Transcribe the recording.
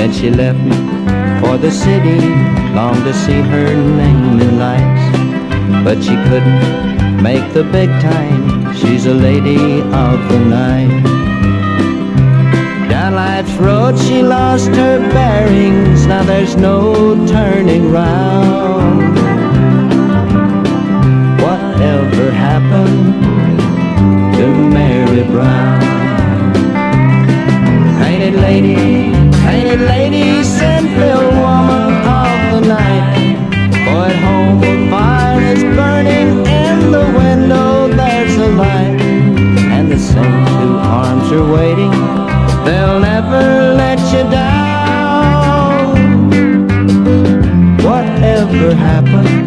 Then she left me for the city, longed to see her name in lights, but she couldn't make the big time. She's a lady of the night. Down life's road she lost her bearings, now there's no turning round. Whatever happened to Mary Brown? Painted lady, sinful woman of the night. For at home the fire is burning, in the window there's a light, and the same two arms are waiting, they'll never let you down. Whatever happened